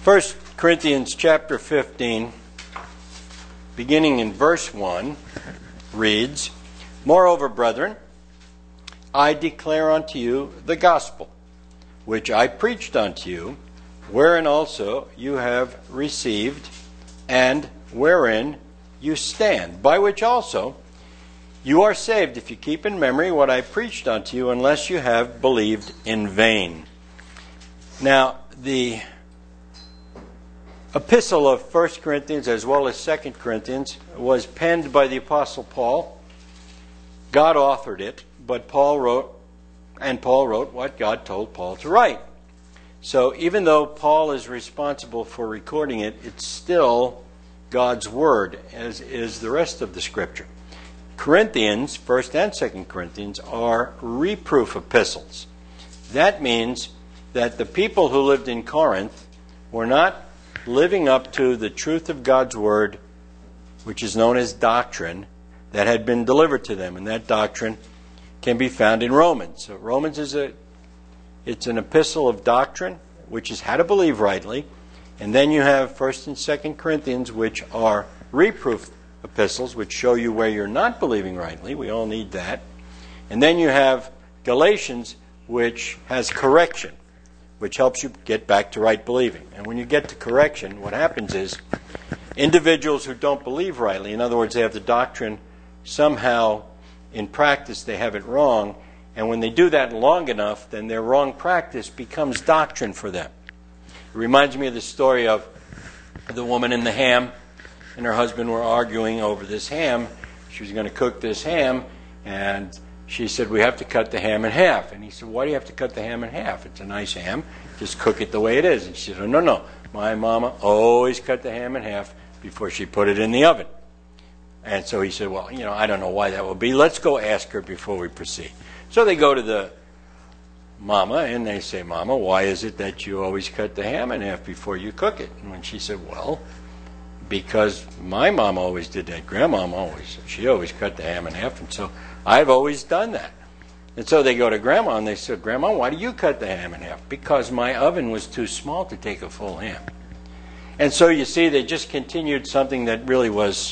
1 Corinthians chapter 15, beginning in verse 1, reads, Moreover, brethren, I declare unto you the gospel, which I preached unto you, wherein also you have received, and wherein you stand, by which also you are saved, if you keep in memory what I preached unto you, unless you have believed in vain. Now, the epistle of 1 Corinthians as well as 2 Corinthians was penned by the Apostle Paul. God authored it, but Paul wrote what God told Paul to write. So even though Paul is responsible for recording it, it's still God's Word, as is the rest of the Scripture. Corinthians, 1st and 2nd Corinthians, are reproof epistles. That means that the people who lived in Corinth were not living up to the truth of God's Word, which is known as doctrine, that had been delivered to them. And that doctrine can be found in Romans. So Romans it's an epistle of doctrine, which is how to believe rightly. And then you have 1st and 2nd Corinthians, which are reproof epistles, which show you where you're not believing rightly. We all need that. And then you have Galatians, which has correction, which helps you get back to right believing. And when you get to correction, what happens is individuals who don't believe rightly, in other words, they have the doctrine somehow in practice they have it wrong, and when they do that long enough, then their wrong practice becomes doctrine for them. It reminds me of the story of the woman in the ham and her husband were arguing over this ham. She was going to cook this ham, and she said, we have to cut the ham in half. And he said, why do you have to cut the ham in half? It's a nice ham. Just cook it the way it is. And she said, oh, no. My mama always cut the ham in half before she put it in the oven. And so he said, well, I don't know why that will be. Let's go ask her before we proceed. So they go to the mama, and they say, Mama, why is it that you always cut the ham in half before you cook it? And when she said, well, because my mom always did that. Grandmama she always cut the ham in half, and so I've always done that. And so they go to Grandma, and they said, Grandma, why do you cut the ham in half? Because my oven was too small to take a full ham. And so you see, they just continued something that really was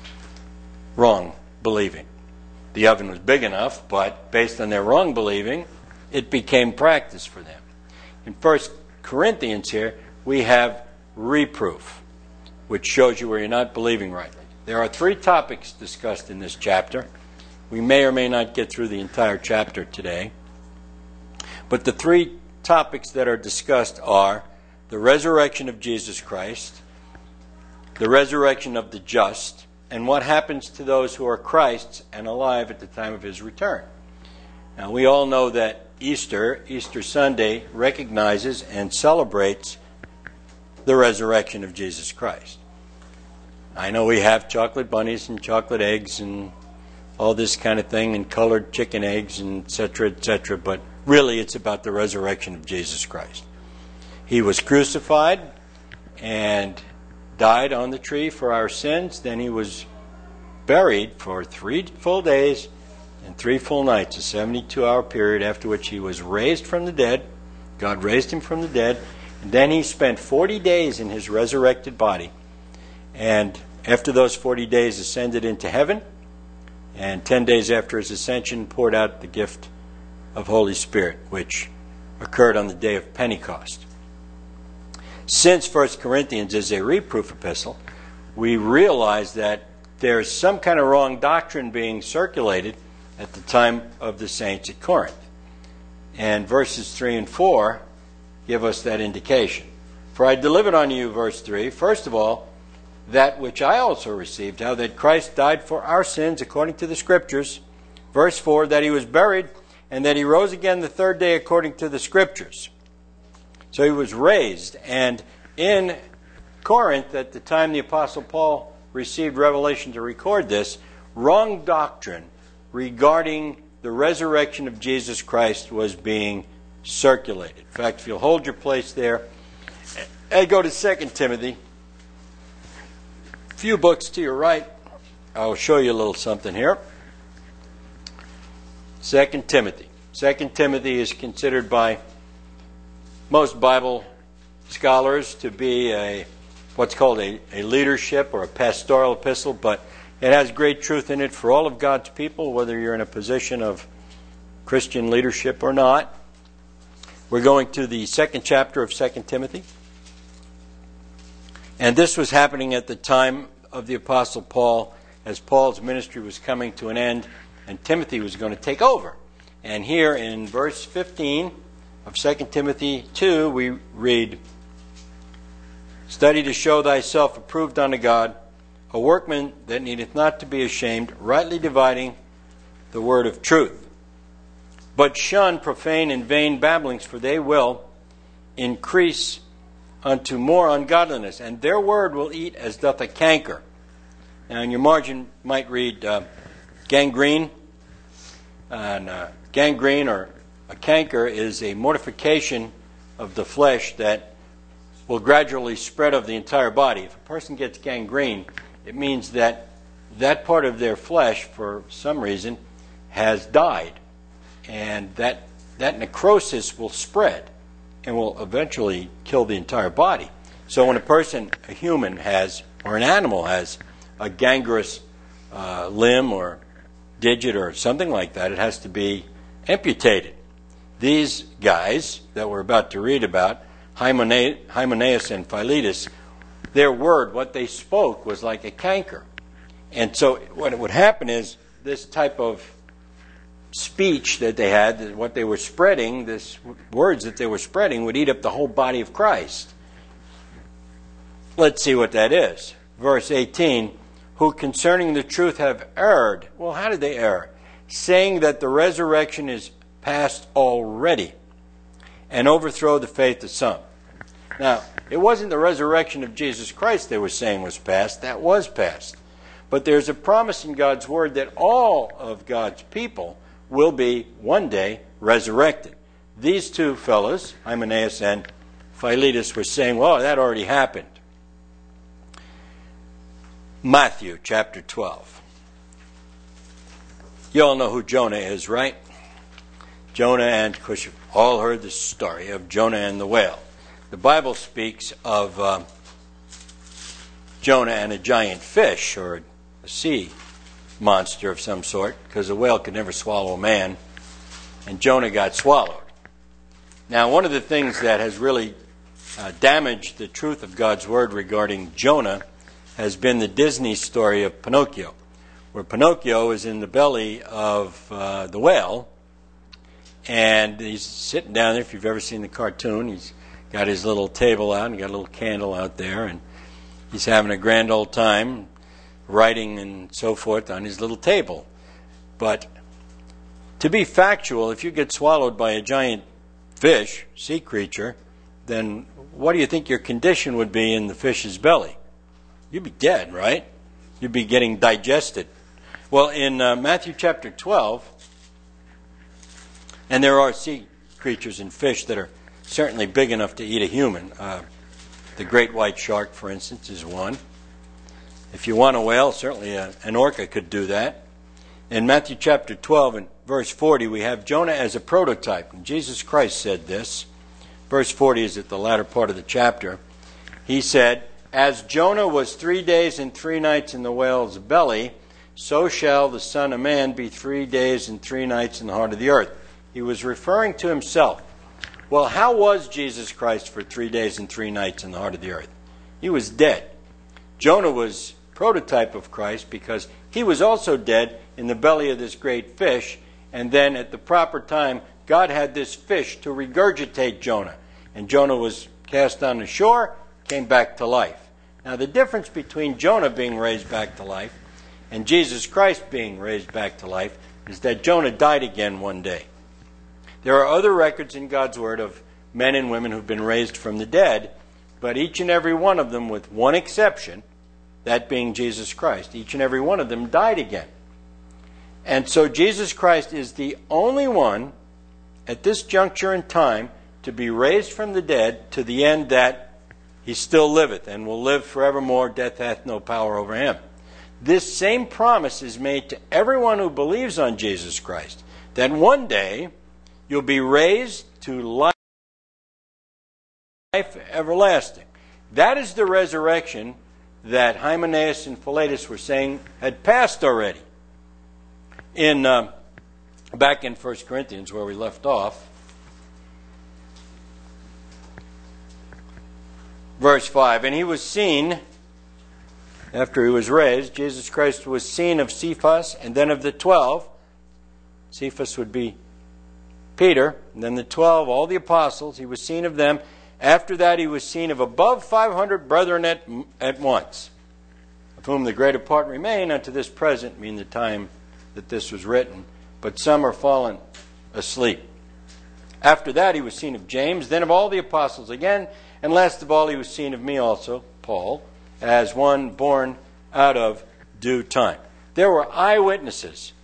wrong believing. The oven was big enough, but based on their wrong believing, it became practice for them. In 1 Corinthians here, we have reproof, which shows you where you're not believing rightly. There are 3 topics discussed in this chapter. We may or may not get through the entire chapter today. But the 3 topics that are discussed are the resurrection of Jesus Christ, the resurrection of the just, and what happens to those who are Christ's and alive at the time of His return. Now, we all know that Easter Sunday, recognizes and celebrates the resurrection of Jesus Christ. I know we have chocolate bunnies and chocolate eggs and all this kind of thing, and colored chicken eggs, and etc., but really it's about the resurrection of Jesus Christ. He was crucified and died on the tree for our sins. Then He was buried for 3 full days and 3 full nights, a 72-hour period, after which He was raised from the dead. God raised Him from the dead. And then He spent 40 days in His resurrected body. And after those 40 days, ascended into heaven. And 10 days after His ascension, poured out the gift of Holy Spirit, which occurred on the day of Pentecost. Since 1 Corinthians is a reproof epistle, we realize that there's some kind of wrong doctrine being circulated at the time of the saints at Corinth. And verses 3 and 4 give us that indication. For I delivered unto you, verse 3, first of all, that which I also received, how that Christ died for our sins according to the Scriptures. Verse 4, that He was buried, and that He rose again the 3rd day according to the Scriptures. So He was raised. And in Corinth, at the time the Apostle Paul received revelation to record this, wrong doctrine regarding the resurrection of Jesus Christ was being circulated. In fact, if you'll hold your place there, I go to 2 Timothy. A few books to your right. I'll show you a little something here. 2 Timothy. 2 Timothy is considered by most Bible scholars to be what's called a leadership or a pastoral epistle, but it has great truth in it for all of God's people, whether you're in a position of Christian leadership or not. We're going to the second chapter of 2 Timothy. And this was happening at the time of the Apostle Paul, as Paul's ministry was coming to an end, and Timothy was going to take over. And here in verse 15 of 2 Timothy 2, we read, "Study to show thyself approved unto God, a workman that needeth not to be ashamed, rightly dividing the word of truth. But shun profane and vain babblings, for they will increase unto more ungodliness, and their word will eat as doth a canker." Now in your margin might read gangrene. And gangrene or a canker is a mortification of the flesh that will gradually spread over the entire body. If a person gets gangrene, it means that that part of their flesh, for some reason, has died. And that necrosis will spread and will eventually kill the entire body. So when a human has, or an animal has, a gangrenous limb or digit or something like that, it has to be amputated. These guys that we're about to read about, Hymenaeus and Philetus, their word, what they spoke, was like a canker. And so what would happen is this type of speech that they had, what they were spreading, this words that they were spreading, would eat up the whole body of Christ. Let's see what that is. Verse 18, "Who concerning the truth have erred." Well, how did they err? "Saying that the resurrection is past already, and overthrow the faith of some." Now, it wasn't the resurrection of Jesus Christ they were saying was past. That was past. But there's a promise in God's Word that all of God's people will be one day resurrected. These two fellows, Hymenaeus and Philetus, were saying, well, that already happened. Matthew chapter 12. You all know who Jonah is, right? Jonah, and of course you've all heard the story of Jonah and the whale. The Bible speaks of Jonah and a giant fish, or a sea monster of some sort, because a whale could never swallow a man, and Jonah got swallowed. Now, one of the things that has really damaged the truth of God's Word regarding Jonah has been the Disney story of Pinocchio, where Pinocchio is in the belly of the whale, and he's sitting down there. If you've ever seen the cartoon, he's got his little table out, and got a little candle out there, and he's having a grand old time writing and so forth on his little table. But to be factual, if you get swallowed by a giant fish, sea creature, then what do you think your condition would be in the fish's belly? You'd be dead, right? You'd be getting digested. Well, in Matthew chapter 12, and there are sea creatures and fish that are certainly big enough to eat a human. The great white shark, for instance, is one. If you want a whale, certainly an orca could do that. In Matthew chapter 12 and verse 40, we have Jonah as a prototype. And Jesus Christ said this. Verse 40 is at the latter part of the chapter. He said, "As Jonah was 3 days and 3 nights in the whale's belly, so shall the Son of Man be 3 days and 3 nights in the heart of the earth." He was referring to himself. Well, how was Jesus Christ for 3 days and 3 nights in the heart of the earth? He was dead. Jonah was prototype of Christ because he was also dead in the belly of this great fish, and then at the proper time God had this fish to regurgitate Jonah, and Jonah was cast on the shore, came back to life. Now the difference between Jonah being raised back to life and Jesus Christ being raised back to life is that Jonah died again one day. There are other records in God's Word of men and women who've been raised from the dead, but each and every one of them, with one exception, that being Jesus Christ, each and every one of them died again. And so Jesus Christ is the only one at this juncture in time to be raised from the dead to the end that he still liveth and will live forevermore. Death hath no power over him. This same promise is made to everyone who believes on Jesus Christ, that one day you'll be raised to life everlasting. That is the resurrection that Hymenaeus and Philetus were saying had passed already. Back in 1 Corinthians, where we left off, verse 5, and he was seen, after he was raised, Jesus Christ was seen of Cephas, and then of the 12. Cephas would be Peter, and then the 12, all the apostles. He was seen of them. After that, he was seen of above 500 brethren at once, of whom the greater part remain unto this present, meaning the time that this was written, but some are fallen asleep. After that, he was seen of James, then of all the apostles again, and last of all, he was seen of me also, Paul, as one born out of due time. There were eyewitnesses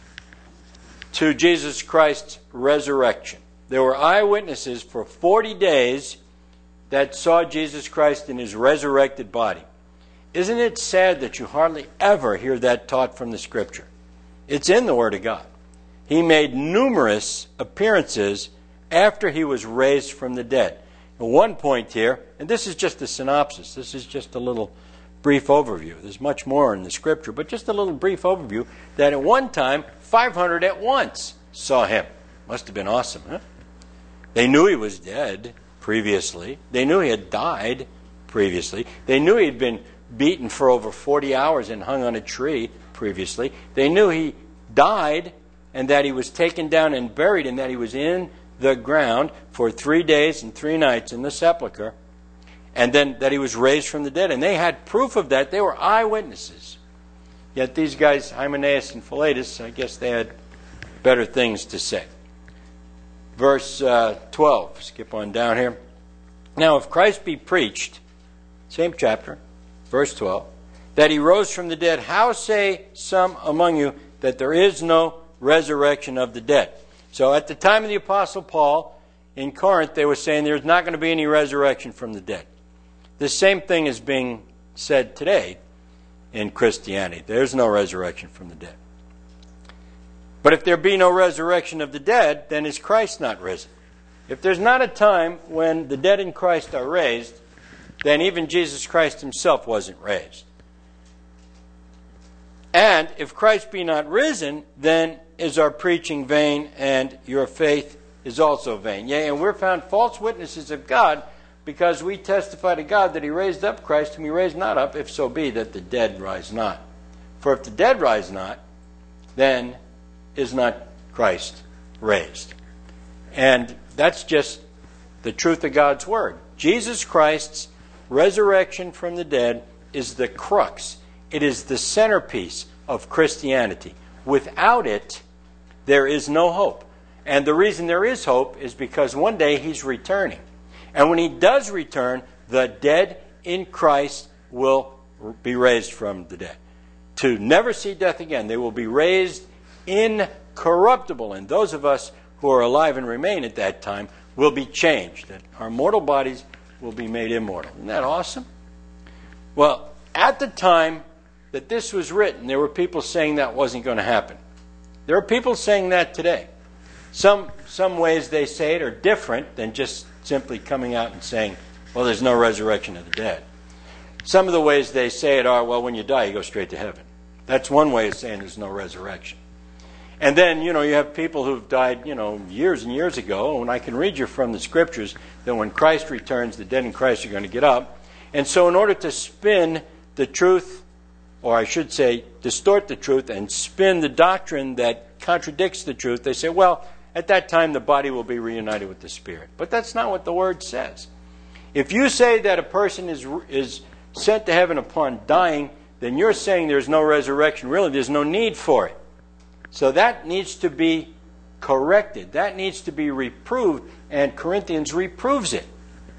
to Jesus Christ's resurrection. There were eyewitnesses for 40 days that saw Jesus Christ in his resurrected body. Isn't it sad that you hardly ever hear that taught from the Scripture? It's in the Word of God. He made numerous appearances after he was raised from the dead. At one point here, and this is just a synopsis, this is just a little brief overview. There's much more in the Scripture, but just a little brief overview that at one time, 500 at once saw him. Must have been awesome, huh? They knew he was dead previously. They knew he had died previously. They knew he had been beaten for over 40 hours and hung on a tree previously. They knew he died and that he was taken down and buried and that he was in the ground for 3 days and 3 nights in the sepulcher, and then that he was raised from the dead. And they had proof of that. They were eyewitnesses. Yet these guys, Hymenaeus and Philetus, I guess they had better things to say. Verse 12, skip on down here. Now, if Christ be preached, same chapter, verse 12, that he rose from the dead, how say some among you that there is no resurrection of the dead? So at the time of the Apostle Paul, in Corinth, they were saying there's not going to be any resurrection from the dead. The same thing is being said today in Christianity. There's no resurrection from the dead. But if there be no resurrection of the dead, then is Christ not risen? If there's not a time when the dead in Christ are raised, then even Jesus Christ himself wasn't raised. And if Christ be not risen, then is our preaching vain, and your faith is also vain. Yea, and we're found false witnesses of God, because we testify to God that he raised up Christ, whom he raised not up, if so be that the dead rise not. For if the dead rise not, then is not Christ raised. And that's just the truth of God's Word. Jesus Christ's resurrection from the dead is the crux. It is the centerpiece of Christianity. Without it, there is no hope. And the reason there is hope is because one day he's returning. And when he does return, the dead in Christ will be raised from the dead, to never see death again. They will be raised incorruptible. And those of us who are alive and remain at that time will be changed. That our mortal bodies will be made immortal. Isn't that awesome? Well, at the time that this was written, there were people saying that wasn't going to happen. There are people saying that today. Some ways they say it are different than just simply coming out and saying, well, there's no resurrection of the dead. Some of the ways they say it are, well, when you die, you go straight to heaven. That's one way of saying there's no resurrection. And then, you have people who've died, years and years ago, and I can read you from the Scriptures that when Christ returns, the dead in Christ are going to get up. And so in order to spin the truth, or I should say, distort the truth and spin the doctrine that contradicts the truth, they say, well, at that time the body will be reunited with the spirit. But that's not what the Word says. If you say that a person is sent to heaven upon dying, then you're saying there's no resurrection. Really, there's no need for it. So that needs to be corrected. That needs to be reproved, and Corinthians reproves it.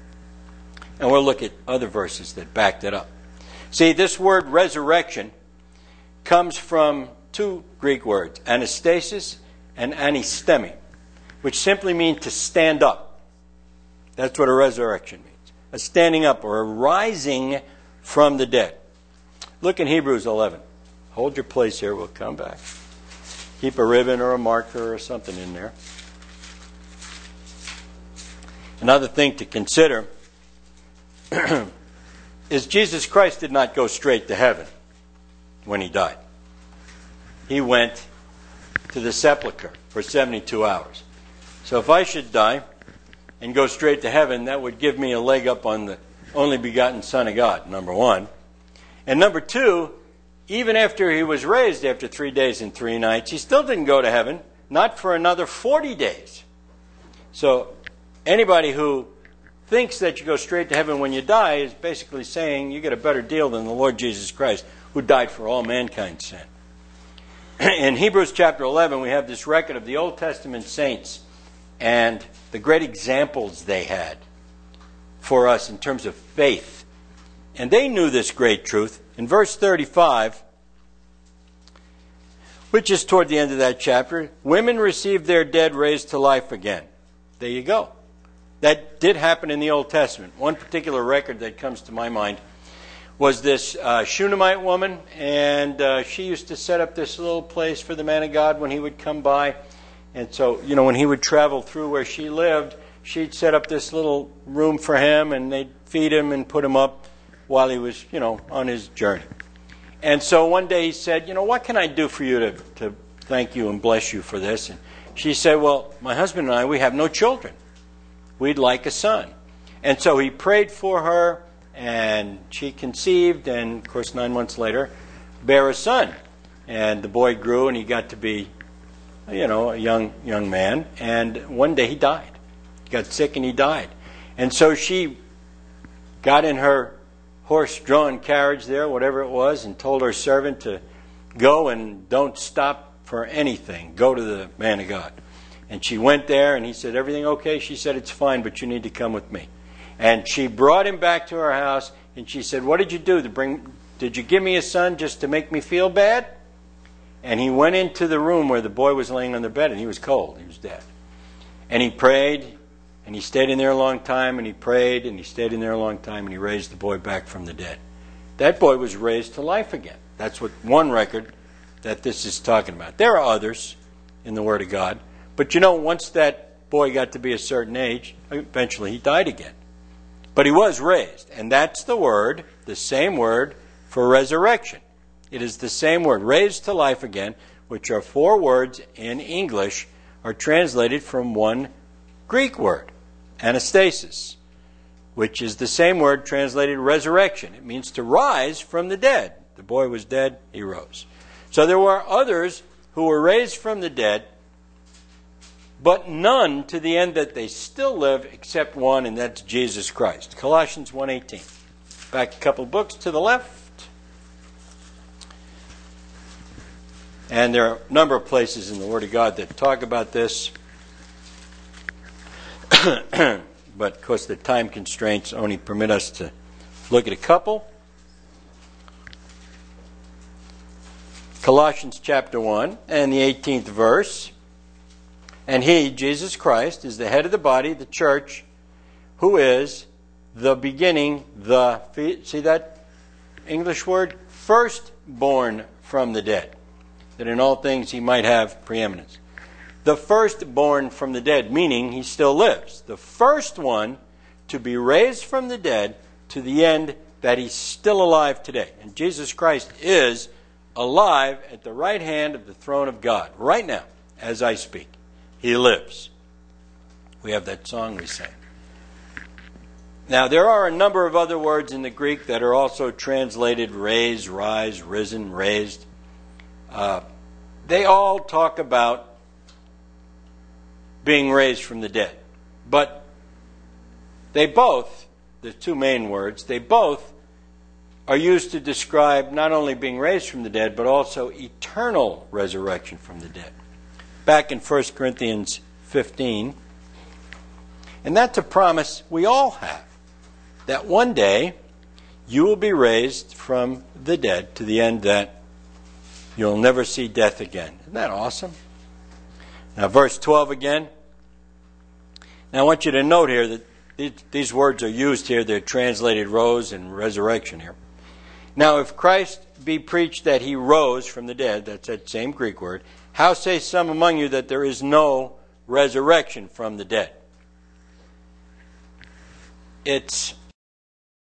And we'll look at other verses that back that up. See, this word resurrection comes from two Greek words, anastasis and anistemi, which simply mean to stand up. That's what a resurrection means. A standing up or a rising from the dead. Look in Hebrews 11. Hold your place here. We'll come back. Keep a ribbon or a marker or something in there. Another thing to consider is Jesus Christ did not go straight to heaven when he died. He went to the sepulcher for 72 hours. So if I should die and go straight to heaven, that would give me a leg up on the only begotten Son of God, number one. And number two, even after he was raised after 3 days and 3 nights, he still didn't go to heaven, not for another 40 days. So anybody who thinks that you go straight to heaven when you die is basically saying you get a better deal than the Lord Jesus Christ, who died for all mankind's sin. In Hebrews chapter 11, we have this record of the Old Testament saints and the great examples they had for us in terms of faith. And they knew this great truth. In verse 35, which is toward the end of that chapter, women received their dead raised to life again. There you go. That did happen in the Old Testament. One particular record that comes to my mind was this Shunammite woman, and she used to set up this little place for the man of God when he would come by. And so, when he would travel through where she lived, she'd set up this little room for him, and they'd feed him and put him up while he was, on his journey. And so one day he said, what can I do for you to thank you and bless you for this? And she said, well, my husband and I, we have no children. We'd like a son. And so he prayed for her, and she conceived, and of course 9 months later, bare a son. And the boy grew, and he got to be, a young man. And one day he died. He got sick and he died. And so she got in her horse-drawn carriage there, whatever it was, and told her servant to go and don't stop for anything. Go to the man of God. And she went there, and he said, everything okay? She said, it's fine, but you need to come with me. And she brought him back to her house, and she said, what did you do? Did you give me a son just to make me feel bad? And he went into the room where the boy was laying on the bed, and he was cold. He was dead. And he prayed, and he stayed in there a long time, and he prayed, and he stayed in there a long time, and he raised the boy back from the dead. That boy was raised to life again. That's what one record that this is talking about. There are others in the Word of God. But once that boy got to be a certain age, eventually he died again. But he was raised. And that's the word, the same word for resurrection. It is the same word, raised to life again, which are 4 words in English, are translated from one Greek word, anastasis, which is the same word translated resurrection. It means to rise from the dead. The boy was dead, he rose. So there were others who were raised from the dead, but none to the end that they still live except one, and that's Jesus Christ. Colossians 1:18. Back a couple books to the left. And there are a number of places in the Word of God that talk about this. But, of course, the time constraints only permit us to look at a couple. Colossians chapter 1 and the 18th verse. And he, Jesus Christ, is the head of the body, the church, who is the beginning, see that English word? Firstborn from the dead, that in all things he might have preeminence. The firstborn from the dead, meaning he still lives. The first one to be raised from the dead to the end that he's still alive today. And Jesus Christ is alive at the right hand of the throne of God. Right now, as I speak, he lives. We have that song we sang. Now, there are a number of other words in the Greek that are also translated raised, rise, risen, raised. They all talk about being raised from the dead. But they both, the 2 main words, they both are used to describe not only being raised from the dead, but also eternal resurrection from the dead. Back in 1 Corinthians 15. And that's a promise we all have, that one day you will be raised from the dead to the end that you'll never see death again. Isn't that awesome? Now, verse 12 again. Now, I want you to note here that these words are used here. They're translated rose and resurrection here. Now, if Christ be preached that he rose from the dead, that's that same Greek word, how say some among you that there is no resurrection from the dead? It's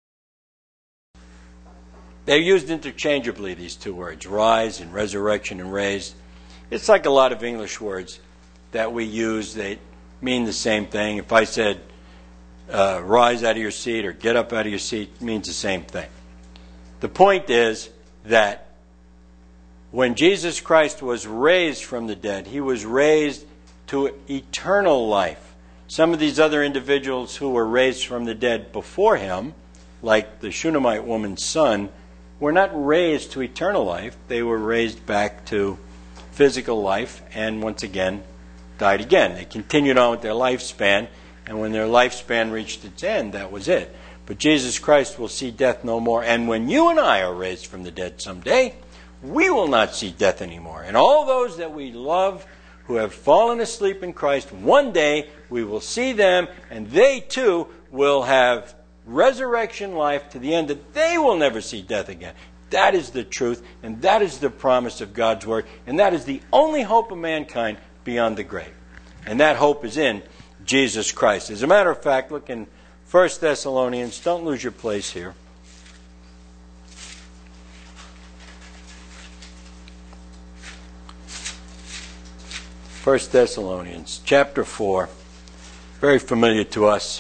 They're used interchangeably, these two words, rise and resurrection and raised. It's like a lot of English words that we use. They mean the same thing. If I said rise out of your seat or get up out of your seat, it means the same thing. The point is that when Jesus Christ was raised from the dead, he was raised to eternal life. Some of these other individuals who were raised from the dead before him, like the Shunammite woman's son, were not raised to eternal life. They were raised back to physical life and once again died again. They continued on with their lifespan, and when their lifespan reached its end, that was it. But Jesus Christ will see death no more. And when you and I are raised from the dead someday, we will not see death anymore. And all those that we love who have fallen asleep in Christ, one day we will see them, and they too will have resurrection life to the end that they will never see death again. That is the truth, and that is the promise of God's Word, and that is the only hope of mankind beyond the grave. And that hope is in Jesus Christ. As a matter of fact, look in 1 Thessalonians. Don't lose your place here. First Thessalonians, chapter 4, very familiar to us.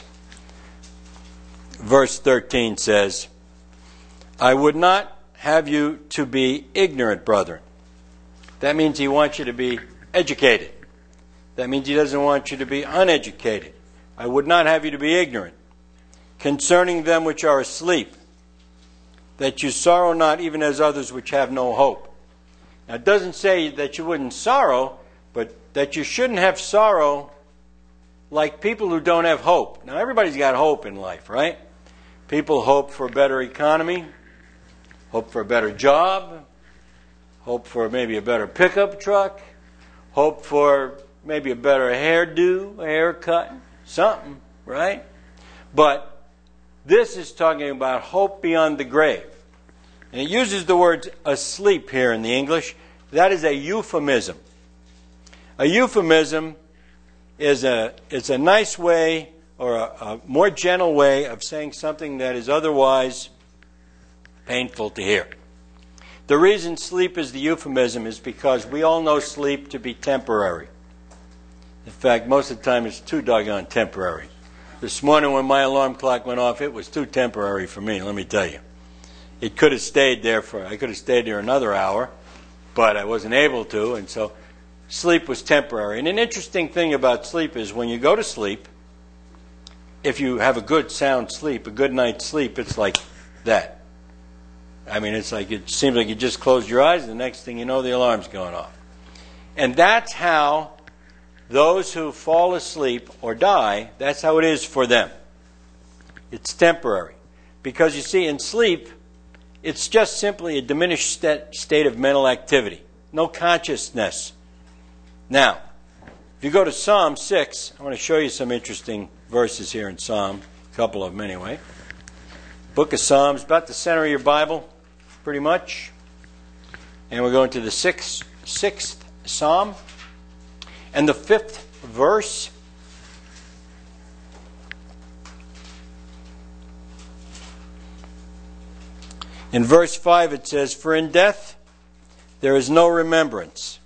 Verse 13 says, I would not have you to be ignorant, brethren. That means he wants you to be educated. That means he doesn't want you to be uneducated. I would not have you to be ignorant concerning them which are asleep, that you sorrow not even as others which have no hope. Now it doesn't say that you wouldn't sorrow, but that you shouldn't have sorrow like people who don't have hope. Now everybody's got hope in life, right? People hope for a better economy, hope for a better job, hope for maybe a better pickup truck, hope for maybe a better hairdo, a haircut, something, right? But this is talking about hope beyond the grave. And it uses the words asleep here in the English. That is a euphemism. A euphemism is a nice way or a more gentle way of saying something that is otherwise painful to hear. The reason sleep is the euphemism is because we all know sleep to be temporary. In fact, most of the time it's too doggone temporary. This morning when my alarm clock went off, it was too temporary for me, let me tell you. It could have stayed there I could have stayed there another hour, but I wasn't able to, and so sleep was temporary. And an interesting thing about sleep is when you go to sleep, if you have a good sound sleep, a good night's sleep, it's like that. I mean, it's like it seems like you just closed your eyes and the next thing you know, the alarm's going off. And that's how those who fall asleep or die, that's how it is for them. It's temporary. Because you see, in sleep, it's just simply a diminished state of mental activity. No consciousness. Now, if you go to Psalm 6, I want to show you some interesting verses here in Psalm, a couple of them anyway. Book of Psalms, about the center of your Bible, pretty much. And we're going to the sixth Psalm. And the 5th verse. In verse 5 it says, For in death there is no remembrance.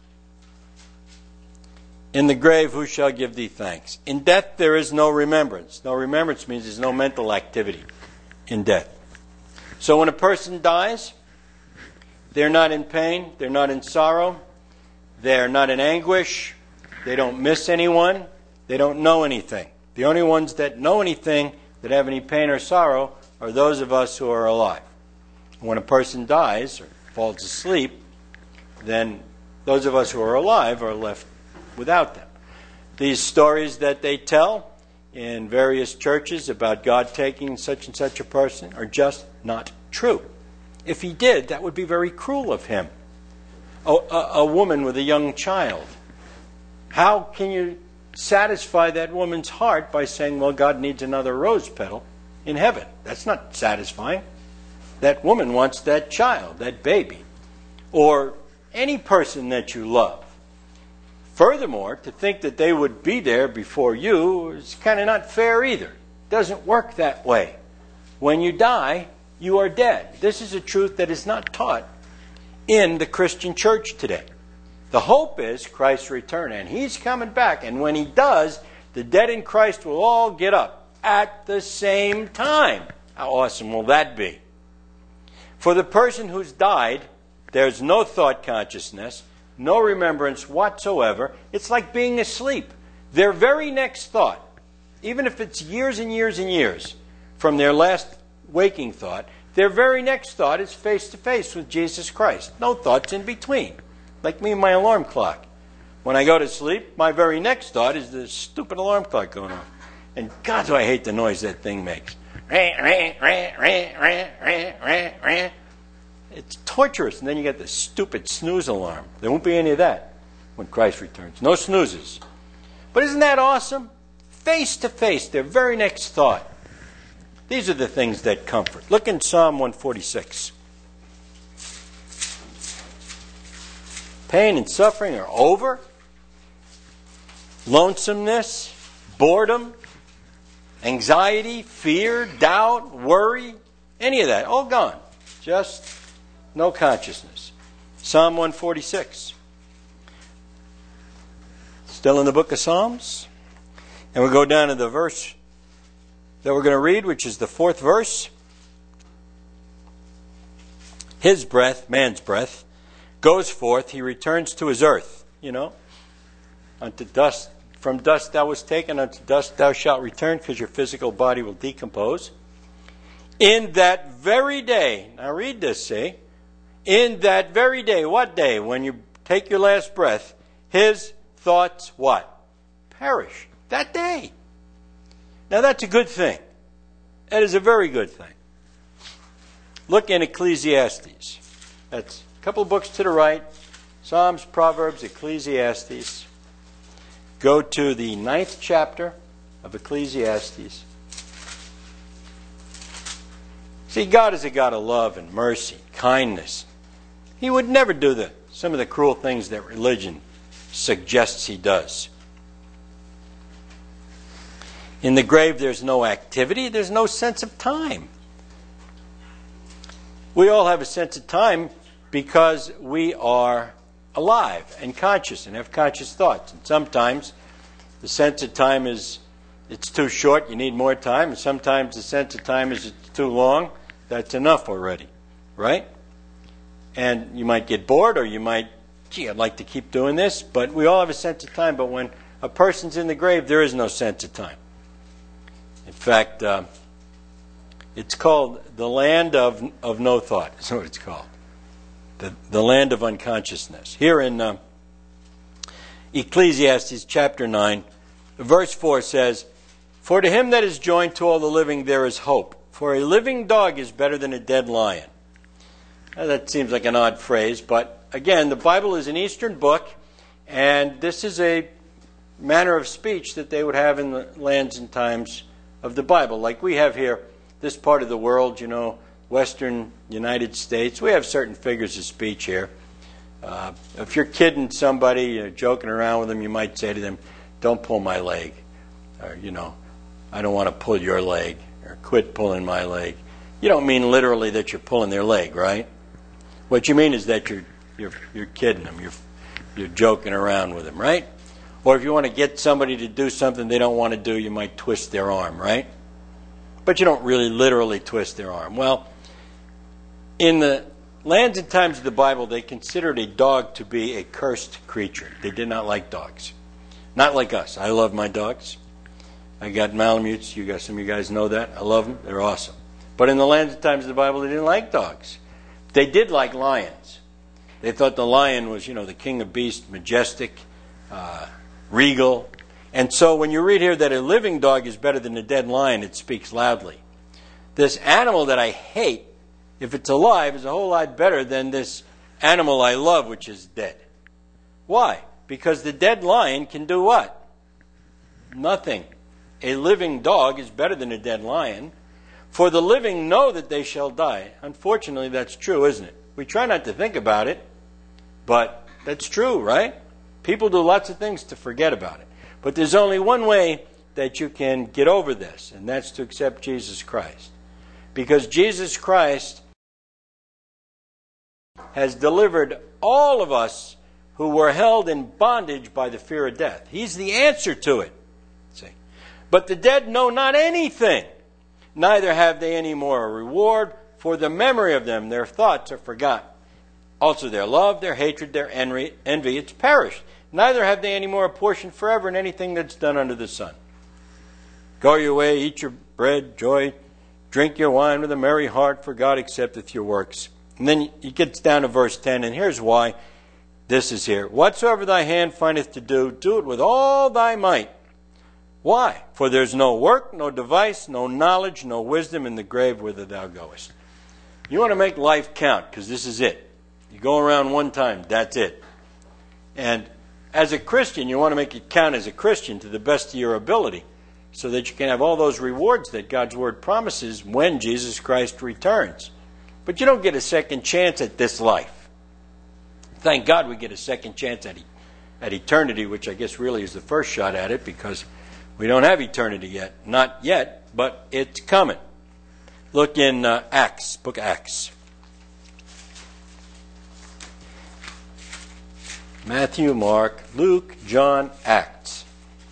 In the grave who shall give thee thanks? In death there is no remembrance. No remembrance means there's no mental activity in death. So when a person dies, they're not in pain, they're not in sorrow, they're not in anguish, they don't miss anyone, they don't know anything. The only ones that know anything, that have any pain or sorrow, are those of us who are alive. When a person dies or falls asleep, then those of us who are alive are left without them. These stories that they tell in various churches about God taking such and such a person are just not true. If he did, that would be very cruel of him. A woman with a young child. How can you satisfy that woman's heart by saying, well, God needs another rose petal in heaven? That's not satisfying. That woman wants that child, that baby, or any person that you love. Furthermore, to think that they would be there before you is kind of not fair either. It doesn't work that way. When you die, you are dead. This is a truth that is not taught in the Christian church today. The hope is Christ's return, and He's coming back. And when He does, the dead in Christ will all get up at the same time. How awesome will that be? For the person who's died, there's no thought consciousness, no remembrance whatsoever. It's like being asleep. Their very next thought, even if it's years and years and years from their last waking thought, their very next thought is face to face with Jesus Christ. No thoughts in between. Like me and my alarm clock. When I go to sleep, my very next thought is the stupid alarm clock going on. And God, do I hate the noise that thing makes. It's torturous. And then you get the stupid snooze alarm. There won't be any of that when Christ returns. No snoozes. But isn't that awesome? Face to face, their very next thought. These are the things that comfort. Look in Psalm 146. Pain and suffering are over. Lonesomeness, boredom, anxiety, fear, doubt, worry, any of that, all gone. Just no consciousness. Psalm 146. Still in the book of Psalms. And we'll go down to the verse that we're going to read, which is the 4th verse. His breath, man's breath, goes forth. He returns to his earth. You know, unto dust. From dust thou wast taken, unto dust thou shalt return, because your physical body will decompose. In that very day, now read this, see? In that very day, what day? When you take your last breath, his thoughts, what? Perish. That day. Now that's a good thing. That is a very good thing. Look in Ecclesiastes. That's a couple of books to the right. Psalms, Proverbs, Ecclesiastes. Go to the 9th chapter of Ecclesiastes. See, God is a God of love and mercy, kindness. He would never do some of the cruel things that religion suggests He does. In the grave, there's no activity. There's no sense of time. We all have a sense of time because we are alive and conscious and have conscious thoughts. And sometimes the sense of time is, it's too short, you need more time. And sometimes the sense of time is it's too long, that's enough already. Right? And you might get bored, or you might, I'd like to keep doing this. But we all have a sense of time. But when a person's in the grave, there is no sense of time. In fact, it's called the land of no thought. That's what it's called. The land of unconsciousness. Here in Ecclesiastes chapter 9, verse 4 says, For to him that is joined to all the living there is hope. For a living dog is better than a dead lion. Now, that seems like an odd phrase, but again, the Bible is an Eastern book, and this is a manner of speech that they would have in the lands and times of the Bible. Like we have here, this part of the world, you know, Western United States, we have certain figures of speech here. If you're kidding somebody, you're joking around with them, you might say to them, don't pull my leg. Or, you know, I don't want to pull your leg. Or quit pulling my leg. You don't mean literally that you're pulling their leg, right? What you mean is that you're kidding them. You're joking around with them, right? Or if you want to get somebody to do something they don't want to do, you might twist their arm, right? But you don't really literally twist their arm. Well, in the lands and times of the Bible, they considered a dog to be a cursed creature. They did not like dogs. Not like us. I love my dogs. I got Malamutes. Some of you guys know that. I love them. They're awesome. But in the lands and times of the Bible, they didn't like dogs. They did like lions. They thought the lion was, the king of beasts, majestic, regal. And so when you read here that a living dog is better than a dead lion, it speaks loudly. This animal that I hate, if it's alive, is a whole lot better than this animal I love, which is dead. Why? Because the dead lion can do what? Nothing. A living dog is better than a dead lion. For the living know that they shall die. Unfortunately, that's true, isn't it? We try not to think about it, but that's true, right? People do lots of things to forget about it. But there's only one way that you can get over this, and that's to accept Jesus Christ. because Jesus Christ has delivered all of us who were held in bondage by the fear of death. He's the answer to it. See? But the dead know not anything, neither have they any more a reward, for the memory of them, their thoughts are forgotten. Also their love, their hatred, their envy, it's perished. Neither have they any more a portion forever in anything that's done under the sun. Go your way, eat your bread, joy, drink your wine with a merry heart, for God accepteth your works. And then he gets down to verse 10, and here's why this is here. Whatsoever thy hand findeth to do, do it with all thy might. Why? For there's no work, no device, no knowledge, no wisdom in the grave whither thou goest. You want to make life count, because this is it. You go around one time, that's it. And as a Christian, you want to make it count as a Christian to the best of your ability, so that you can have all those rewards that God's Word promises when Jesus Christ returns. But you don't get a second chance at this life. Thank God we get a second chance at eternity, which I guess really is the first shot at it, because we don't have eternity yet. Not yet, but it's coming. Look in Acts, book of Acts. Matthew, Mark, Luke, John, Acts.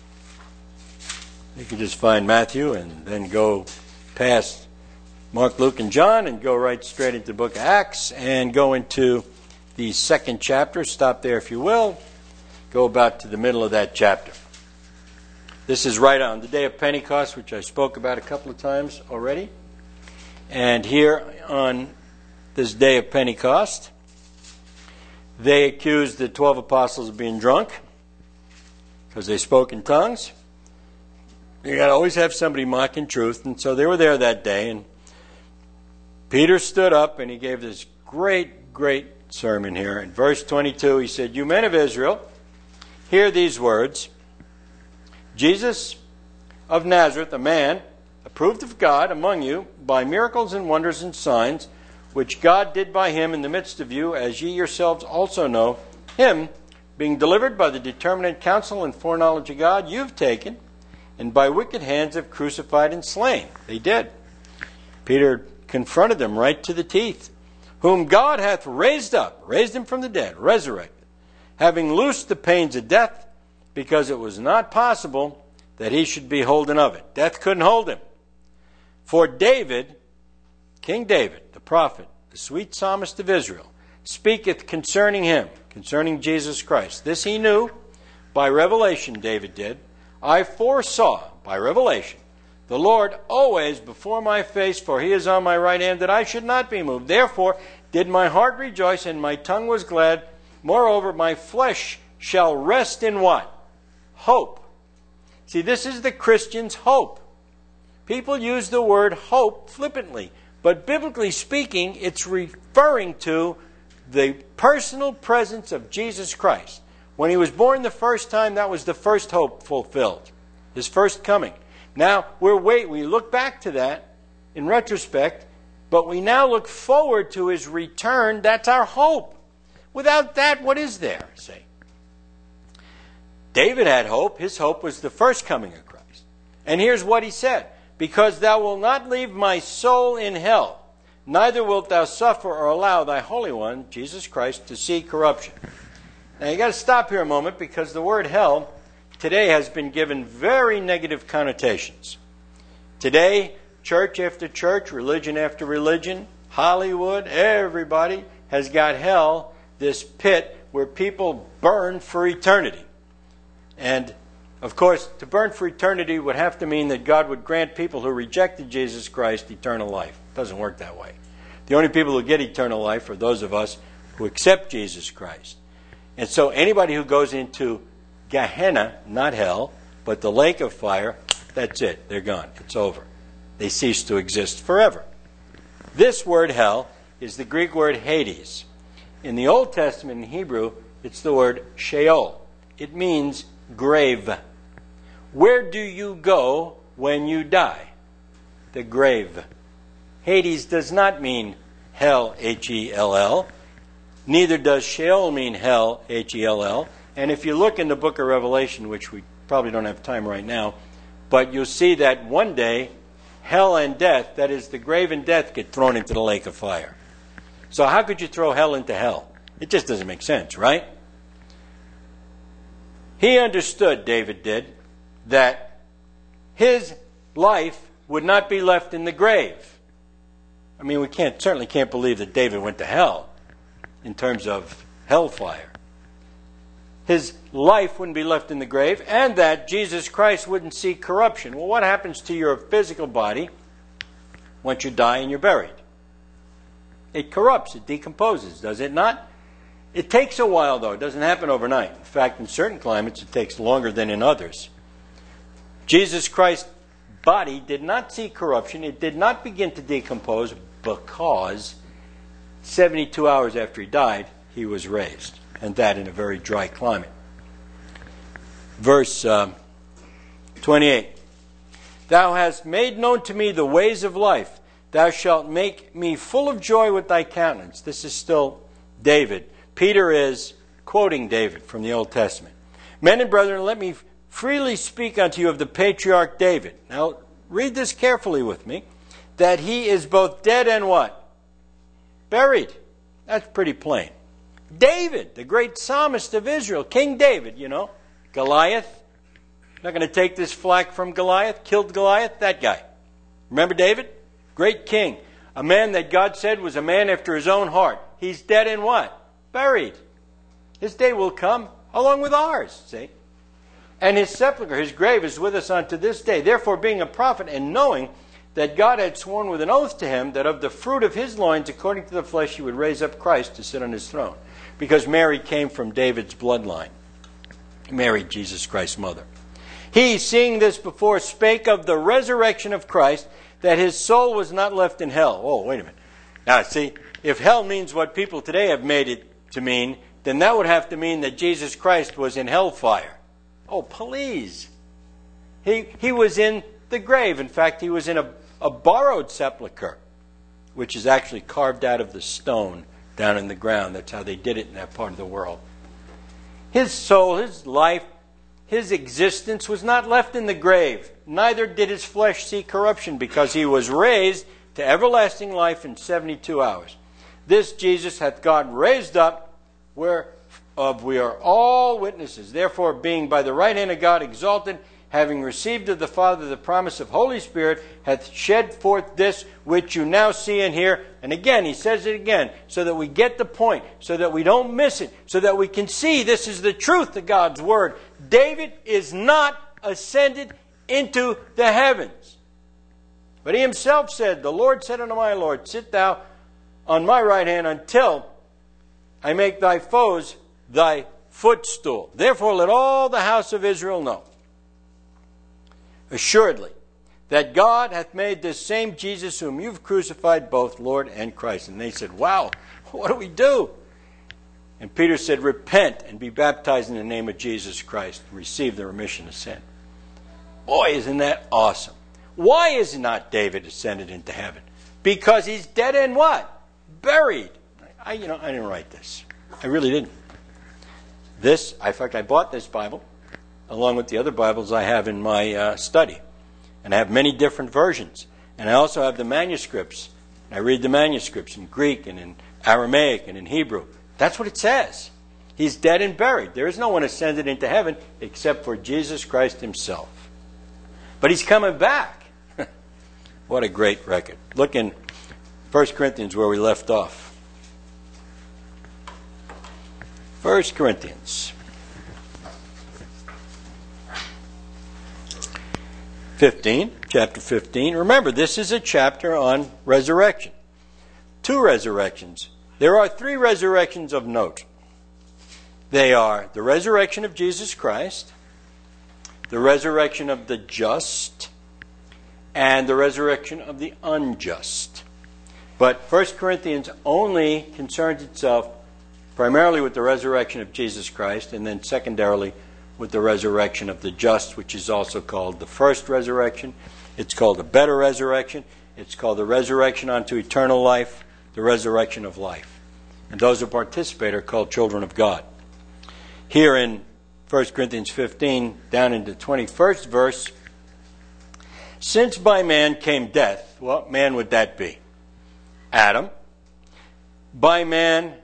You can just find Matthew and then go past Mark, Luke, and John and go right straight into the book of Acts and go into the second chapter. Stop there if you will. Go about to the middle of that chapter. This is right on the day of Pentecost, which I spoke about a couple of times already. And here on this day of Pentecost, they accused the 12 apostles of being drunk because they spoke in tongues. You got to always have somebody mocking truth. And so they were there that day, and Peter stood up and he gave this great, great sermon here. In verse 22, he said, "You men of Israel, hear these words. Jesus of Nazareth, a man approved of God among you by miracles and wonders and signs, which God did by him in the midst of you, as ye yourselves also know, him, being delivered by the determinate counsel and foreknowledge of God, you've taken, and by wicked hands have crucified and slain." They did. Peter confronted them right to the teeth. "Whom God hath raised up," raised him from the dead, resurrected, "having loosed the pains of death, because it was not possible that he should be holden of it." Death couldn't hold him. "For David," King David, the prophet, the sweet psalmist of Israel, "speaketh concerning him," concerning Jesus Christ. This he knew by revelation, David did. "I foresaw," by revelation, "the Lord always before my face, for he is on my right hand, that I should not be moved. Therefore did my heart rejoice, and my tongue was glad. Moreover, my flesh shall rest in" what? Hope. See, this is the Christian's hope. People use the word hope flippantly, but biblically speaking, it's referring to the personal presence of Jesus Christ. When he was born the first time, that was the first hope fulfilled, his first coming. Now, we look back to that in retrospect, but we now look forward to his return. That's our hope. Without that, what is there? See? David had hope. His hope was the first coming of Christ. And here's what he said: "Because thou wilt not leave my soul in hell, neither wilt thou suffer or allow thy Holy One, Jesus Christ, to see corruption." Now you got to stop here a moment, because the word hell today has been given very negative connotations. Today, church after church, religion after religion, Hollywood, everybody has got hell, this pit where people burn for eternity. And, of course, to burn for eternity would have to mean that God would grant people who rejected Jesus Christ eternal life. It doesn't work that way. The only people who get eternal life are those of us who accept Jesus Christ. And so anybody who goes into Gehenna, not hell, but the lake of fire, that's it. They're gone. It's over. They cease to exist forever. This word hell is the Greek word Hades. In the Old Testament, in Hebrew, it's the word Sheol. It means grave. Where do you go when you die? The grave. Hades does not mean hell, H-E-L-L. Neither does Sheol mean hell, H-E-L-L. And if you look in the book of Revelation, which we probably don't have time right now, but you'll see that one day hell and death, that is, the grave and death, get thrown into the lake of fire. So how could you throw hell into hell? It just doesn't make sense, right? He understood, David did, that his life would not be left in the grave. I mean, we certainly can't believe that David went to hell in terms of hellfire. His life wouldn't be left in the grave, and that Jesus Christ wouldn't see corruption. Well, what happens to your physical body once you die and you're buried? It corrupts, it decomposes, does it not? It takes a while, though. It doesn't happen overnight. In fact, in certain climates, it takes longer than in others. Jesus Christ's body did not see corruption. It did not begin to decompose because 72 hours after he died, he was raised, and that in a very dry climate. Verse 28. Thou hast made known to me the ways of life. Thou shalt make me full of joy with thy countenance. This is still David. Peter is quoting David from the Old Testament. Men and brethren, let me freely speak unto you of the patriarch David. Now, read this carefully with me. That he is both dead and what? Buried. That's pretty plain. David, the great psalmist of Israel, King David, you know, Goliath. Not going to take this flack from Goliath. Killed Goliath, that guy. Remember David? Great king. A man that God said was a man after his own heart. He's dead and what? Buried. His day will come along with ours, see? And his sepulchre, his grave, is with us unto this day. Therefore, being a prophet and knowing that God had sworn with an oath to him that of the fruit of his loins, according to the flesh, he would raise up Christ to sit on his throne. Because Mary came from David's bloodline. Mary, Jesus Christ's mother. He, seeing this before, spake of the resurrection of Christ, that his soul was not left in hell. Oh, wait a minute. Now, see, if hell means what people today have made it to mean, then that would have to mean that Jesus Christ was in hellfire. Oh, please. He was in the grave. In fact, he was in a borrowed sepulcher, which is actually carved out of the stone down in the ground. That's how they did it in that part of the world. His soul, his life, his existence was not left in the grave. Neither did his flesh see corruption, because he was raised to everlasting life in 72 hours. This Jesus hath God raised up, whereof we are all witnesses. Therefore, being by the right hand of God exalted, having received of the Father the promise of Holy Spirit, hath shed forth this which you now see and hear. And again, he says it again, so that we get the point, so that we don't miss it, so that we can see this is the truth of God's Word. David is not ascended into the heavens. But he himself said, the Lord said unto my Lord, sit thou on my right hand until I make thy foes thy footstool. Therefore let all the house of Israel know assuredly that God hath made this same Jesus whom you've crucified both Lord and Christ. And they said, wow, what do we do? And Peter said, repent and be baptized in the name of Jesus Christ. Receive the remission of sin. Boy, isn't that awesome. Why is not David ascended into heaven? Because he's dead and what? Buried. I didn't write this. I really didn't. In fact, I bought this Bible along with the other Bibles I have in my study. And I have many different versions. And I also have the manuscripts. I read the manuscripts in Greek and in Aramaic and in Hebrew. That's what it says. He's dead and buried. There is no one ascended into heaven except for Jesus Christ himself. But he's coming back. What a great record. Look in 1 Corinthians where we left off. 1 Corinthians 15, chapter 15. Remember, this is a chapter on resurrection. 2 resurrections. There are 3 resurrections of note. They are the resurrection of Jesus Christ, the resurrection of the just, and the resurrection of the unjust. But 1 Corinthians only concerns itself primarily with the resurrection of Jesus Christ, and then secondarily with the resurrection of the just, which is also called the first resurrection. It's called the better resurrection. It's called the resurrection unto eternal life, the resurrection of life. And those who participate are called children of God. Here in 1 Corinthians 15, down in the 21st verse, Since by man came death, what man would that be? Adam. By man,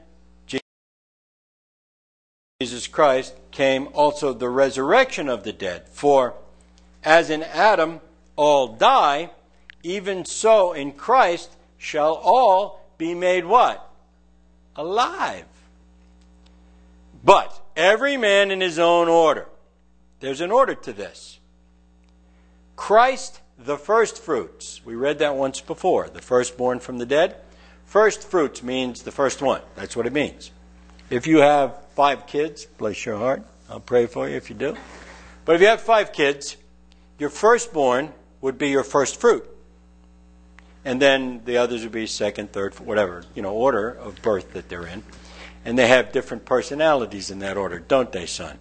Jesus Christ, came also the resurrection of the dead. For as in Adam all die, even so in Christ shall all be made what? Alive. But every man in his own order. There's an order to this. Christ, the first fruits. We read that once before. The firstborn from the dead. First fruits means the first one. That's what it means. If you have 5 kids, bless your heart. I'll pray for you if you do. But if you have 5 kids, your firstborn would be your first fruit. And then the others would be second, third, whatever, order of birth that they're in. And they have different personalities in that order, don't they, son?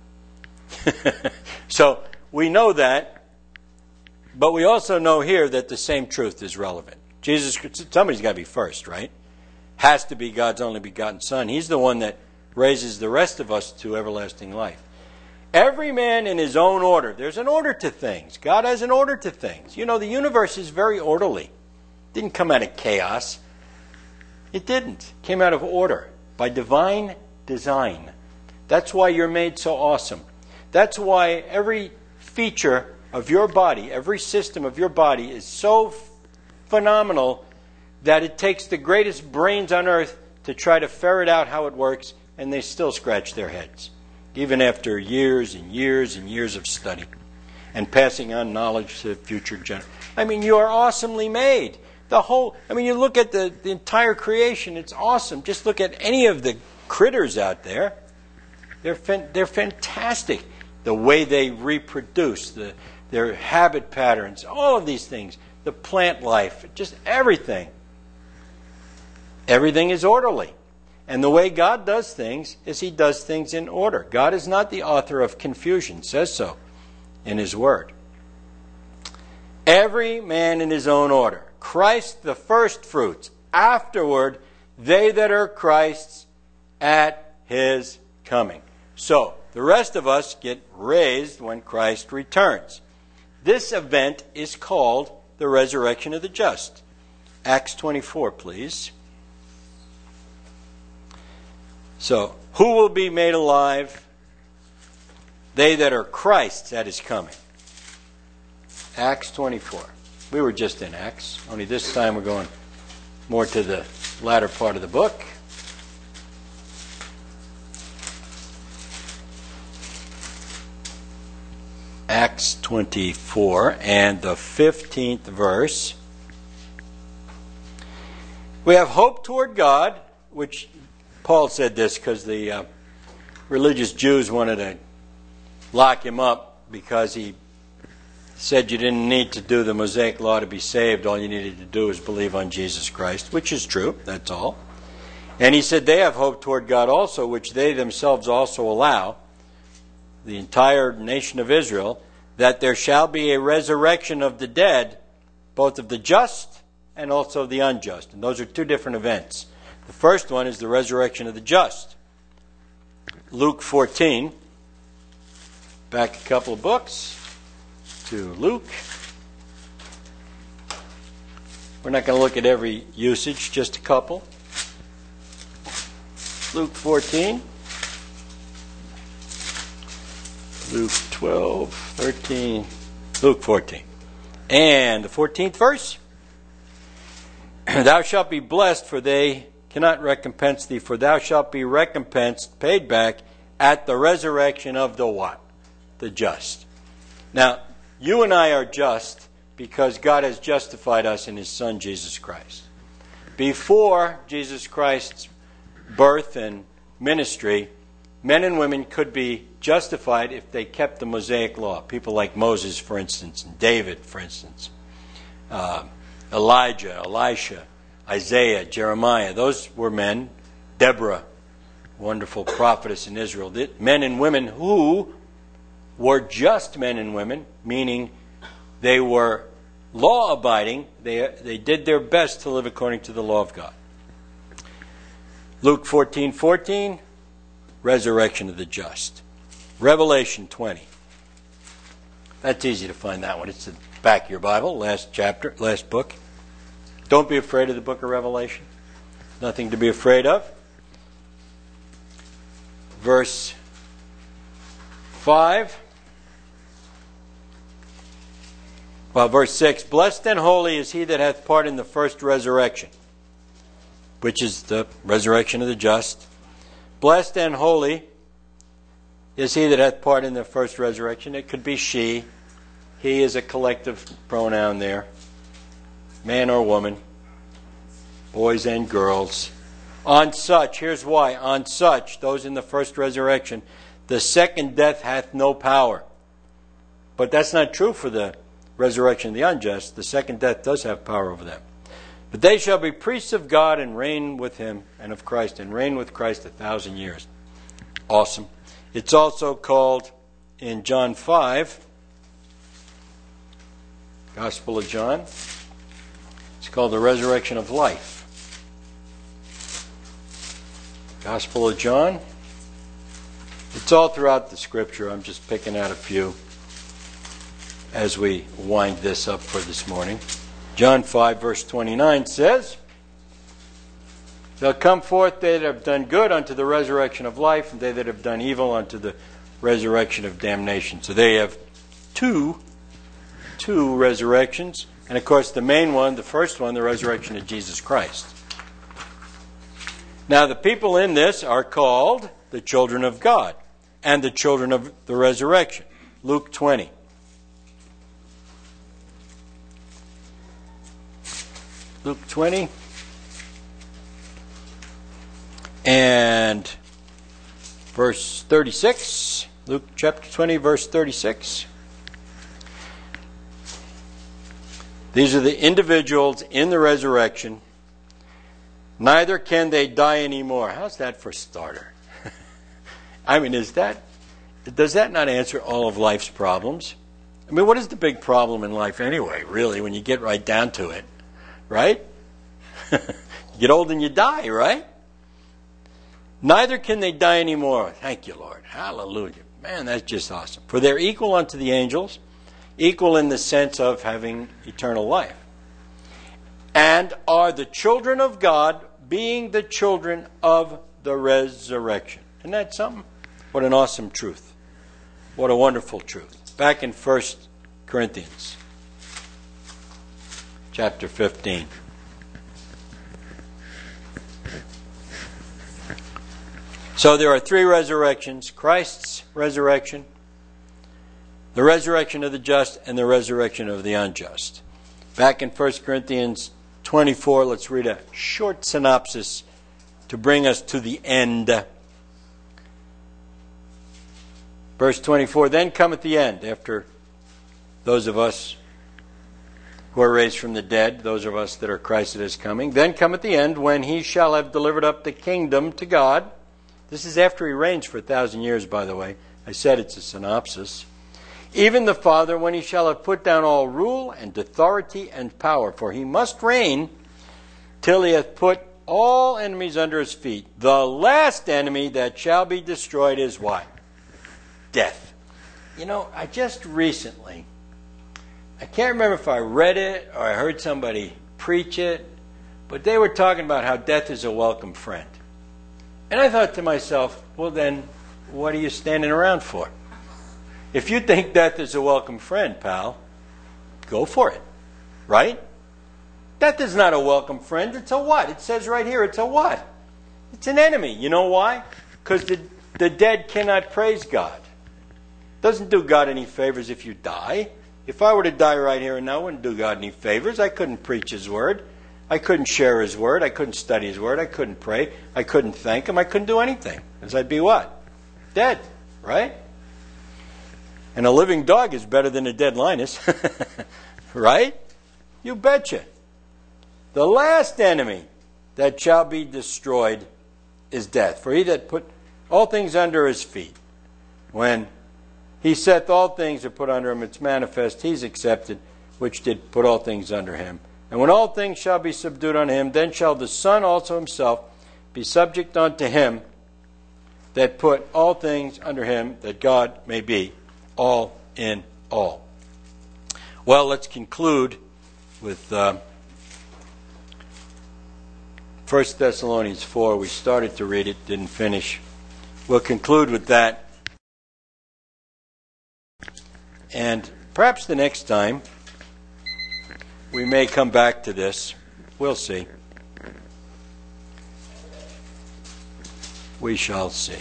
So we know that, but we also know here that the same truth is relevant. Somebody's got to be first, right? Has to be God's only begotten Son. He's the one that raises the rest of us to everlasting life. Every man in his own order. There's an order to things. God has an order to things. The universe is very orderly. It didn't come out of chaos. It didn't. It came out of order by divine design. That's why you're made so awesome. That's why every feature of your body, every system of your body is so phenomenal that it takes the greatest brains on earth to try to ferret out how it works, and they still scratch their heads, even after years and years and years of study and passing on knowledge to future generations. You are awesomely made. You look at the entire creation, it's awesome. Just look at any of the critters out there. They're fantastic. The way they reproduce, their habit patterns, all of these things, the plant life, just everything. Everything is orderly. And the way God does things is He does things in order. God is not the author of confusion, says so in His Word. Every man in his own order. Christ the first fruits. Afterward, they that are Christ's at His coming. So, the rest of us get raised when Christ returns. This event is called the resurrection of the just. Acts 24, please. So, who will be made alive? They that are Christ's at His coming. Acts 24. We were just in Acts, only this time we're going more to the latter part of the book. Acts 24 and the 15th verse. We have hope toward God, which Paul said this because the religious Jews wanted to lock him up because he said you didn't need to do the Mosaic law to be saved. All you needed to do was believe on Jesus Christ, which is true, that's all. And he said they have hope toward God also, which they themselves also allow, the entire nation of Israel, that there shall be a resurrection of the dead, both of the just and also the unjust. And those are two different events. The first one is the resurrection of the just. Luke 14. Back a couple of books to Luke. We're not going to look at every usage, just a couple. Luke 14. Luke 12, 13, Luke 14. And the 14th verse. Thou shalt be blessed, for they cannot recompense thee, for thou shalt be recompensed, paid back, at the resurrection of the what? The just. Now, you and I are just because God has justified us in His Son, Jesus Christ. Before Jesus Christ's birth and ministry, men and women could be justified if they kept the Mosaic law. People like Moses, for instance, and David, for instance. Elijah, Elisha, Isaiah, Jeremiah. Those were men. Deborah, wonderful prophetess in Israel. Men and women who were just men and women, meaning they were law-abiding. They did their best to live according to the law of God. Luke 14:14, resurrection of the just. Revelation 20. That's easy to find that one. It's Back your Bible, last chapter, last book. Don't be afraid of the book of Revelation. Nothing to be afraid of. Verse 5. Verse 6. Blessed and holy is he that hath part in the first resurrection, which is the resurrection of the just. Blessed and holy is he that hath part in the first resurrection. It could be she. He is a collective pronoun there. Man or woman. Boys and girls. On such, here's why. On such, those in the first resurrection, the second death hath no power. But that's not true for the resurrection of the unjust. The second death does have power over them. But they shall be priests of God and reign with him and of Christ, and reign with Christ 1,000 years. Awesome. It's also called in John 5, Gospel of John, it's called the resurrection of life. Gospel of John. It's all throughout the Scripture. I'm just picking out a few as we wind this up for this morning. John 5, verse 29 says, Shall come forth they that have done good unto the resurrection of life, and they that have done evil unto the resurrection of damnation. So they have two resurrections. And of course the main one, the first one, the resurrection of Jesus Christ. Now the people in this are called the children of God and the children of the resurrection. Luke 20. Luke 20 and verse 36. Luke chapter 20, verse 36. These are the individuals in the resurrection. Neither can they die anymore. How's that for starter? I mean, does that not answer all of life's problems? I mean, what is the big problem in life anyway, really, when you get right down to it? Right? You get old and you die, right? Neither can they die anymore. Thank you, Lord. Hallelujah. Man, that's just awesome. For they're equal unto the angels, equal in the sense of having eternal life, and are the children of God, being the children of the resurrection. Isn't that something? What an awesome truth. What a wonderful truth. Back in 1 Corinthians chapter 15. So there are three resurrections: Christ's resurrection, the resurrection of the just, and the resurrection of the unjust. Back in 1 Corinthians 24, let's read a short synopsis to bring us to the end. Verse 24, Then cometh the end, after those of us who are raised from the dead, those of us that are Christ that is coming. Then cometh the end, when he shall have delivered up the kingdom to God. This is after he reigns for 1,000 years, by the way. I said it's a synopsis. Even the Father, when he shall have put down all rule and authority and power. For he must reign till he hath put all enemies under his feet. The last enemy that shall be destroyed is what? Death. You know, I just recently, I can't remember if I read it or I heard somebody preach it, but they were talking about how death is a welcome friend. And I thought to myself, well then, what are you standing around for? If you think death is a welcome friend, pal, go for it. Right? Death is not a welcome friend. It's a what? It says right here, it's a what? It's an enemy. You know why? Because the dead cannot praise God. Doesn't do God any favors if you die. If I were to die right here and now, I wouldn't do God any favors. I couldn't preach his word. I couldn't share his word. I couldn't study his word. I couldn't pray. I couldn't thank him. I couldn't do anything. Because I'd be what? Dead. Right? And a living dog is better than a dead Linus. Right? You betcha. The last enemy that shall be destroyed is death. For he that put all things under his feet, when he saith all things are put under him, it's manifest he's accepted, which did put all things under him. And when all things shall be subdued unto him, then shall the Son also himself be subject unto him that put all things under him, that God may be all in all. Well, let's conclude with 1 Thessalonians 4. We started to read it, didn't finish. We'll conclude with that. And perhaps the next time we may come back to this. We'll see. We shall see.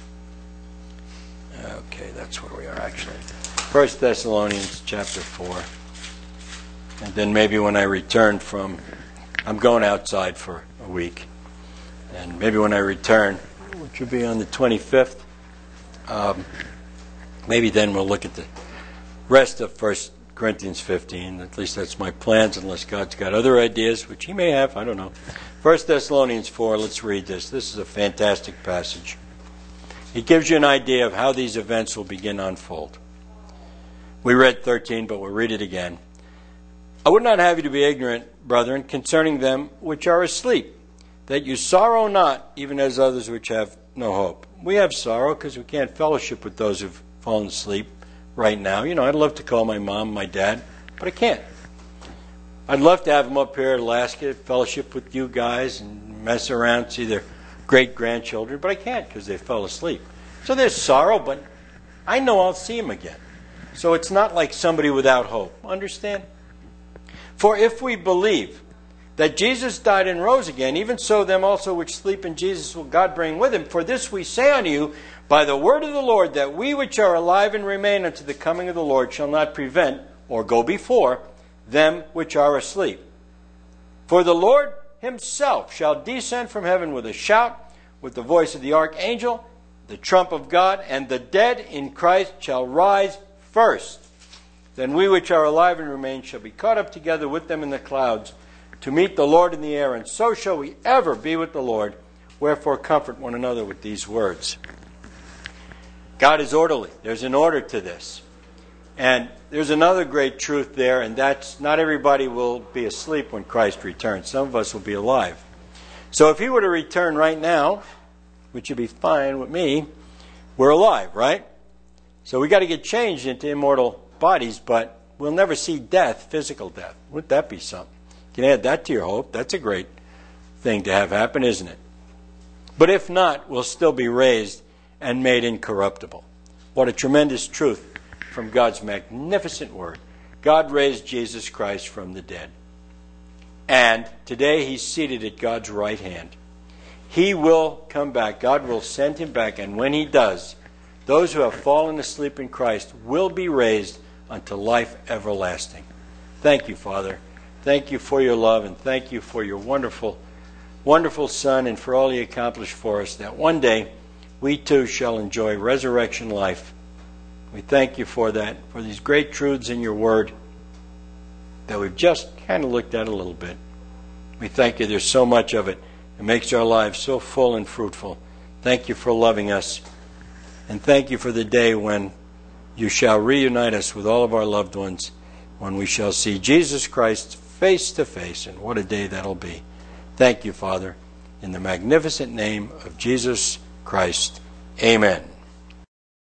Okay, that's where we are actually. 1 Thessalonians chapter 4. And then maybe when I return I'm going outside for a week. And maybe when I return, which will be on the 25th, maybe then we'll look at the rest of 1 Corinthians 15. At least that's my plans, unless God's got other ideas, which He may have. I don't know. 1 Thessalonians 4, let's read this. This is a fantastic passage. It gives you an idea of how these events will begin to unfold. We read 13, but we'll read it again. I would not have you to be ignorant, brethren, concerning them which are asleep, that you sorrow not, even as others which have no hope. We have sorrow because we can't fellowship with those who've fallen asleep right now. I'd love to call my mom, my dad, but I can't. I'd love to have them up here at Alaska, fellowship with you guys and mess around, see their great-grandchildren, but I can't because they fell asleep. So there's sorrow, but I know I'll see them again. So it's not like somebody without hope. Understand? For if we believe that Jesus died and rose again, even so them also which sleep in Jesus will God bring with Him. For this we say unto you, by the word of the Lord, that we which are alive and remain unto the coming of the Lord shall not prevent, or go before, them which are asleep. For the Lord Himself shall descend from heaven with a shout, with the voice of the archangel, the trump of God, and the dead in Christ shall rise first. Then we which are alive and remain shall be caught up together with them in the clouds to meet the Lord in the air, and so shall we ever be with the Lord. Wherefore comfort one another with these words. God is orderly. There's an order to this. And there's another great truth there, and that's not everybody will be asleep when Christ returns. Some of us will be alive. So if He were to return right now, which would be fine with me, we're alive, right? So we got to get changed into immortal bodies, but we'll never see death, physical death. Wouldn't that be something? You can add that to your hope. That's a great thing to have happen, isn't it? But if not, we'll still be raised and made incorruptible. What a tremendous truth from God's magnificent word. God raised Jesus Christ from the dead. And today He's seated at God's right hand. He will come back. God will send Him back. And when He does, those who have fallen asleep in Christ will be raised unto life everlasting. Thank you, Father. Thank you for your love, and thank you for your wonderful, wonderful Son, and for all He accomplished for us, that one day we too shall enjoy resurrection life. We thank you for that, for these great truths in your word that we've just kind of looked at a little bit. We thank you. There's so much of it. It makes our lives so full and fruitful. Thank you for loving us. And thank you for the day when you shall reunite us with all of our loved ones, when we shall see Jesus Christ face to face. And what a day that'll be. Thank you, Father. In the magnificent name of Jesus Christ. Amen.